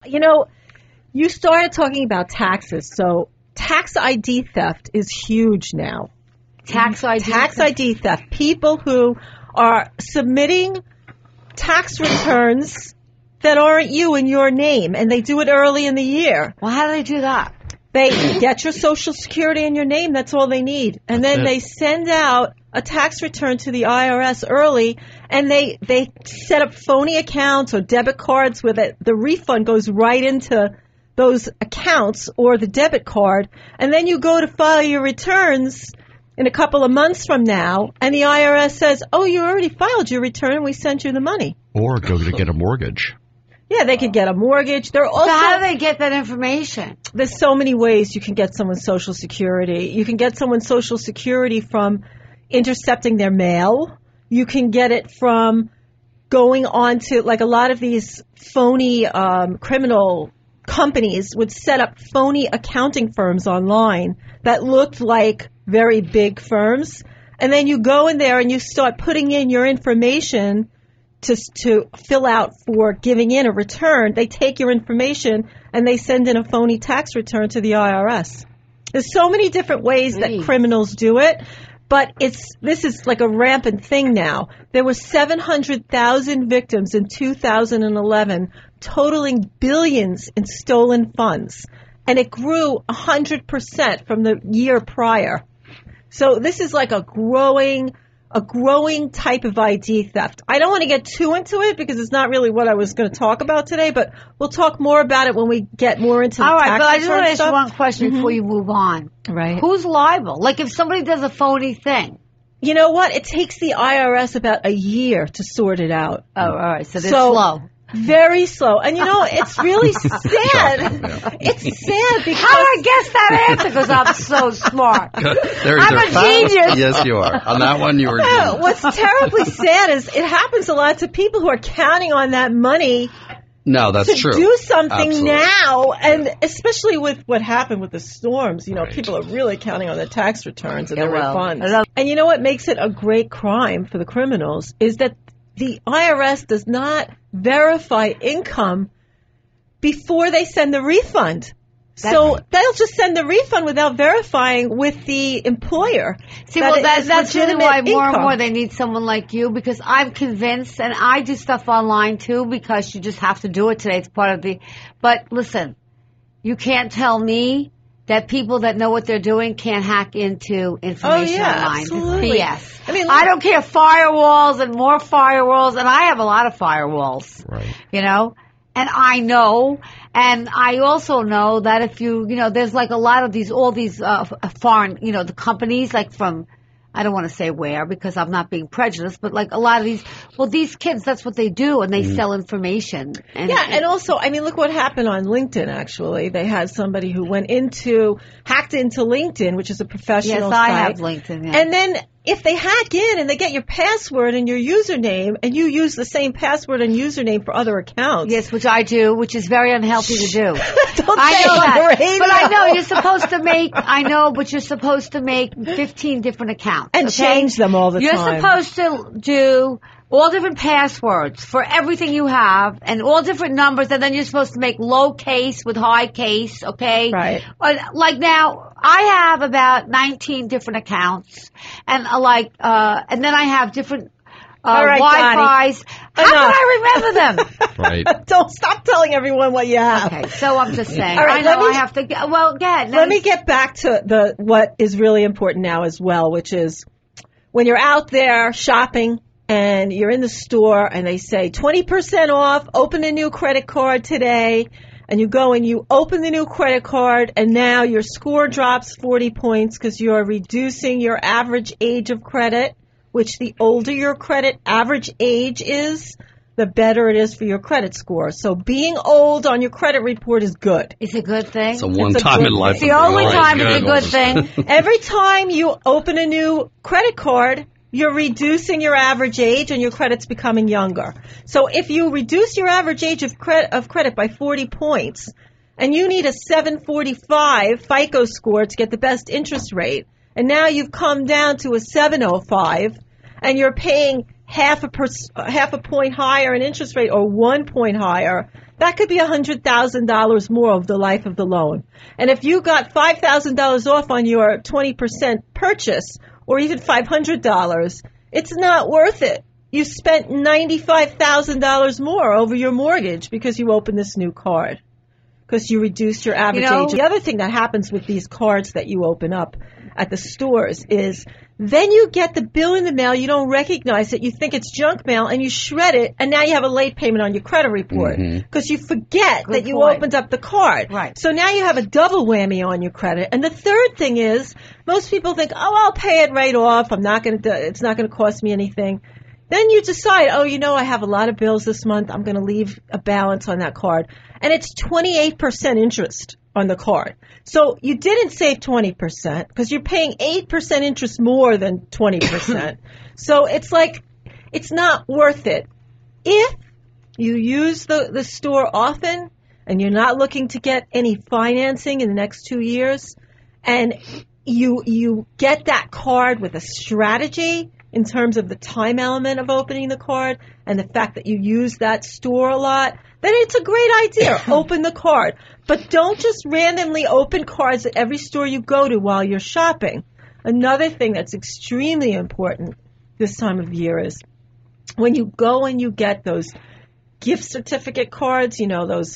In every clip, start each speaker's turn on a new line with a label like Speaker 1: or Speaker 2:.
Speaker 1: You started talking about taxes, so tax ID theft is huge now.
Speaker 2: Tax
Speaker 1: ID theft. People who are submitting tax returns that aren't you in your name, and they do it early in the year.
Speaker 2: Well, how do they do that?
Speaker 1: They get your Social Security in your name. That's all they need. And then they send out a tax return to the IRS early, and they set up phony accounts or debit cards where the refund goes right into those accounts or the debit card. And then you go to file your returns in a couple of months from now, and the IRS says, oh, you already filed your return, and we sent you the money.
Speaker 3: Or go to get a mortgage.
Speaker 1: Yeah, they could get a mortgage. They're also,
Speaker 2: so how do they get that information?
Speaker 1: There's so many ways you can get someone's Social Security. You can get someone's Social Security from intercepting their mail. You can get it from going on to, like a lot of these phony criminal companies would set up phony accounting firms online that looked like very big firms. And then you go in there and you start putting in your information to fill out for giving in a return. They take your information and they send in a phony tax return to the IRS. There's so many different ways that criminals do it, but this is like a rampant thing now. There were 700,000 victims in 2011, totaling billions in stolen funds, and it grew 100% from the year prior. So this is like a growing type of ID theft. I don't want to get too into it because it's not really what I was going to talk about today, but we'll talk more about it when we get more into the tax return stuff.
Speaker 2: All right, but I just want to ask you one question before you move on.
Speaker 1: Right.
Speaker 2: Who's liable? Like if somebody does a phony thing.
Speaker 1: You know what? It takes the IRS about a year to sort it out.
Speaker 2: Oh, all right. So they're slow.
Speaker 1: Very slow. And it's really sad. It's sad because...
Speaker 2: How I guess that answer because I'm so smart. I'm a genius.
Speaker 3: Yes, you are. On that one, you were genius.
Speaker 1: What's terribly sad is it happens a lot to people who are counting on that money
Speaker 3: to
Speaker 1: do something now, and especially with what happened with the storms, people are really counting on the tax returns and the refunds. And you know what makes it a great crime for the criminals is that the IRS does not verify income before they send the refund. So they'll just send the refund without verifying with the employer.
Speaker 2: See, that's really why more and more they need someone like you, because I'm convinced, and I do stuff online too, because you just have to do it today. It's part of the... But listen, you can't tell me that people that know what they're doing can't hack into information online.
Speaker 1: Absolutely.
Speaker 2: Yes. I don't care. Firewalls and more firewalls, and I have a lot of firewalls.
Speaker 3: Right.
Speaker 2: And I know, and I also know that if there's like a lot of all these foreign, the companies like from, I don't want to say where because I'm not being prejudiced, but like a lot of these kids, that's what they do, and they sell information.
Speaker 1: And also, look what happened on LinkedIn, actually. They had somebody who hacked into LinkedIn, which is a professional site.
Speaker 2: Yes, I have LinkedIn, yeah.
Speaker 1: And then if they hack in and they get your password and your username, and you use the same password and username for other accounts.
Speaker 2: Yes, which I do, which is very unhealthy to do.
Speaker 1: I know that.
Speaker 2: But I know you're supposed to make 15 different accounts.
Speaker 1: And change them all the time.
Speaker 2: You're supposed to do all different passwords for everything you have and all different numbers, and then you're supposed to make low case with high case, okay?
Speaker 1: Right.
Speaker 2: Like now, I have about 19 different accounts, and and then I have different Wi-Fis. How can I remember them?
Speaker 3: Right.
Speaker 1: Don't stop telling everyone what you have.
Speaker 2: Okay, so I'm just saying.
Speaker 1: All right,
Speaker 2: I have to. Well, go ahead.
Speaker 1: Let me get back to what is really important now as well, which is when you're out there shopping and you're in the store and they say 20% off, open a new credit card today, and you go and you open the new credit card, and now your score drops 40 points because you are reducing your average age of credit, which the older your credit average age is, the better it is for your credit score. So being old on your credit report is good.
Speaker 2: It's a good thing.
Speaker 3: It's a one time in life.
Speaker 2: It's the only time it's a good thing.
Speaker 1: Every time you open a new credit card, you're reducing your average age and your credit's becoming younger. So if you reduce your average age of credit by 40 points and you need a 745 FICO score to get the best interest rate, and now you've come down to a 705 and you're paying half a point higher in interest rate or 1 point higher, that could be $100,000 more over the life of the loan. And if you got $5,000 off on your 20% purchase, or even $500, it's not worth it. You spent $95,000 more over your mortgage because you opened this new card, because you reduced your average age. The other thing that happens with these cards that you open up at the stores is then you get the bill in the mail, you don't recognize it, you think it's junk mail, and you shred it, and now you have a late payment on your credit report because you forget that you opened up the card.
Speaker 2: Right.
Speaker 1: So now you have a double whammy on your credit. And the third thing is, most people think, I'll pay it right off. It's not going to cost me anything. Then you decide, I have a lot of bills this month. I'm going to leave a balance on that card. And it's 28% interest on the card. So you didn't save 20% because you're paying 8% interest more than 20%. So it's like, it's not worth it. If you use the store often and you're not looking to get any financing in the next 2 years, and you get that card with a strategy in terms of the time element of opening the card and the fact that you use that store a lot, then it's a great idea. Open the card. But don't just randomly open cards at every store you go to while you're shopping. Another thing that's extremely important this time of year is when you go and you get those gift certificate cards, those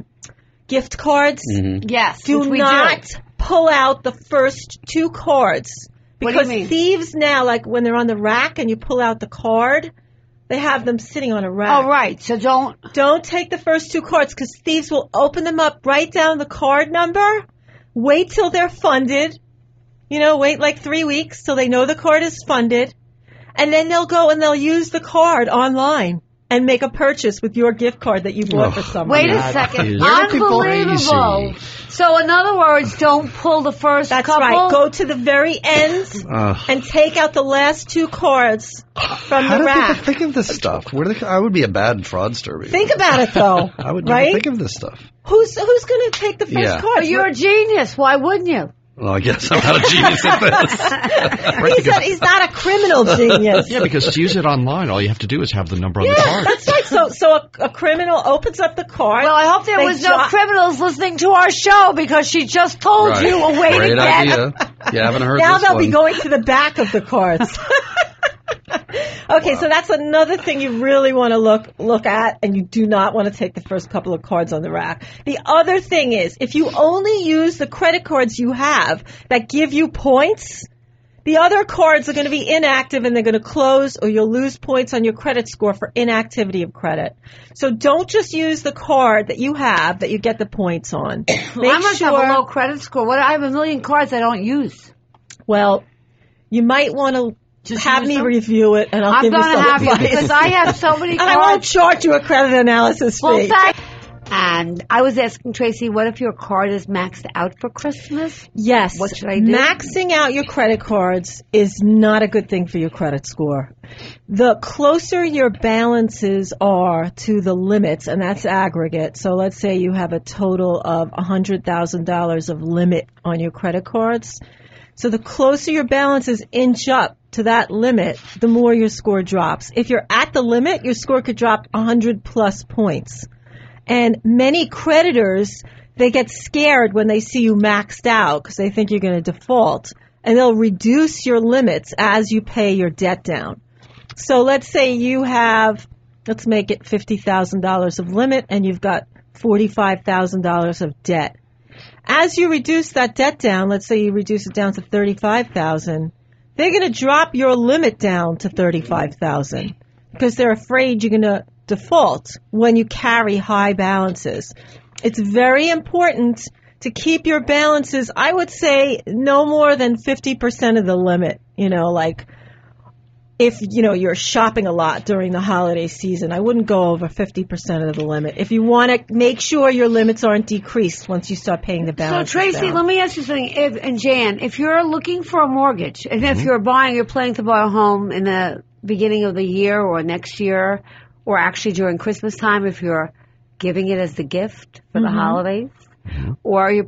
Speaker 1: gift cards.
Speaker 2: Yes.
Speaker 1: Do not pull out the first 2 cards. Because thieves now, like when they're on the rack and you pull out the card, they have them sitting on a rack.
Speaker 2: Oh, right. So
Speaker 1: don't take the first 2 cards because thieves will open them up, write down the card number, wait till they're funded, wait like 3 weeks till they know the card is funded, and then they'll go and they'll use the card online and make a purchase with your gift card that you bought for someone.
Speaker 2: Wait a second. Unbelievable. So in other words, don't pull the first couple.
Speaker 1: That's right. Go to the very end and take out the last 2 cards from the rack.
Speaker 3: How do people think of this stuff? I would be a bad fraudster. Maybe.
Speaker 1: Think about it, though.
Speaker 3: I would never think of this stuff.
Speaker 1: Who's going to take the first card?
Speaker 2: Well, you're a genius. Why wouldn't you?
Speaker 3: Well, I guess I'm not a genius at this.
Speaker 1: He's not a criminal genius.
Speaker 4: Yeah, because to use it online, all you have to do is have the number on the card.
Speaker 1: That's right. So a criminal opens up the card.
Speaker 2: Well, I hope there was no criminals listening to our show because she just told you a way to get.
Speaker 3: Great idea. You haven't heard
Speaker 1: now
Speaker 3: this
Speaker 1: they'll
Speaker 3: one.
Speaker 1: be going to the back of the cards. Okay, so that's another thing you really want to look at, and you do not want to take the first couple of cards on the rack. The other thing is, if you only use the credit cards you have that give you points, the other cards are going to be inactive and they're going to close, or you'll lose points on your credit score for inactivity of credit. So don't just use the card that you have that you get the points on.
Speaker 2: I must have a low credit score. I have a million cards I don't use.
Speaker 1: Well, you might want to just have me review it, and I'll give you some advice.
Speaker 2: I'm going to have you because I have so many cards.
Speaker 1: I won't charge you a credit analysis fee.
Speaker 2: And I was asking Tracy, what if your card is maxed out for Christmas?
Speaker 1: Yes.
Speaker 2: What should I do?
Speaker 1: Maxing out your credit cards is not a good thing for your credit score. The closer your balances are to the limits, and that's aggregate. So let's say you have a total of $100,000 of limit on your credit cards. So the closer your balances inch up to that limit, the more your score drops. If you're at the limit, your score could drop 100 plus points. And many creditors, they get scared when they see you maxed out because they think you're going to default. And they'll reduce your limits as you pay your debt down. So let's say you have, let's make it $50,000 of limit and you've got $45,000 of debt. As you reduce that debt down, let's say you reduce it down to $35,000, they're going to drop your limit down to $35,000 because they're afraid you're going to default when you carry high balances. It's very important to keep your balances, I would say, no more than 50% of the limit. Like if, you're shopping a lot during the holiday season, I wouldn't go over 50% of the limit. If you want to make sure your limits aren't decreased once you start paying the balance.
Speaker 2: So, Tracy, let me ask you something. And Jan, if you're looking for a mortgage, and if you're planning to buy a home in the beginning of the year or next year, or actually during Christmas time, if you're giving it as the gift for the holidays, or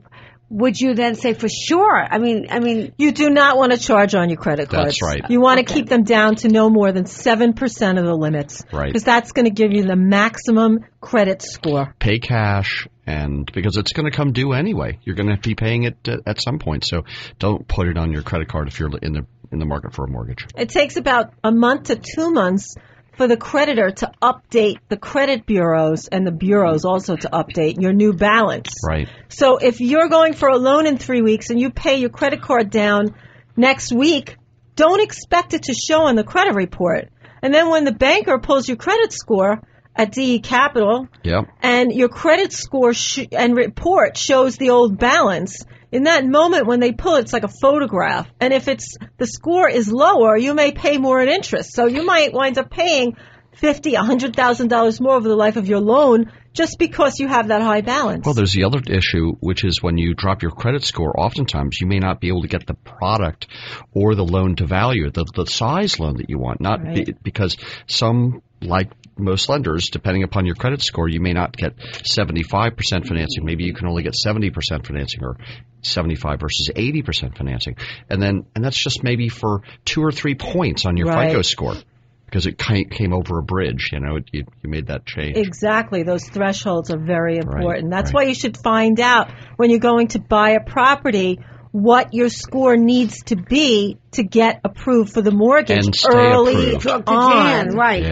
Speaker 2: would you then say for sure? I mean,
Speaker 1: you do not want to charge on your credit cards.
Speaker 4: That's right.
Speaker 1: You want to keep them down to no more than 7% of the limits.
Speaker 4: Right.
Speaker 1: Because that's going to give you the maximum credit score.
Speaker 4: Pay cash, and because it's going to come due anyway. You're going to be paying it at some point. So don't put it on your credit card if you're in the market for a mortgage.
Speaker 1: It takes about a month to 2 months for the creditor to update the credit bureaus and the bureaus also to update your new balance.
Speaker 4: Right.
Speaker 1: So if you're going for a loan in 3 weeks and you pay your credit card down next week, don't expect it to show on the credit report. And then when the banker pulls your credit score at DE Capital and your credit score and report shows the old balance, in that moment when they pull it, it's like a photograph. And if the score is lower, you may pay more in interest. So you might wind up paying $50,000, $100,000 more over the life of your loan just because you have that high balance.
Speaker 4: Well, there's the other issue, which is when you drop your credit score, oftentimes you may not be able to get the product or the loan to value, the size loan that you want. Because some, like most lenders, depending upon your credit score, you may not get 75% financing. Maybe you can only get 70% financing or 75 versus 80% financing. And that's just maybe for 2 or 3 points on your FICO score. Because it came over a bridge, you made that change.
Speaker 1: Exactly. Those thresholds are very important. That's why you should find out when you're going to buy a property what your score needs to be to get approved for the mortgage
Speaker 4: and stay
Speaker 1: early
Speaker 4: approved.
Speaker 1: on.
Speaker 2: Right.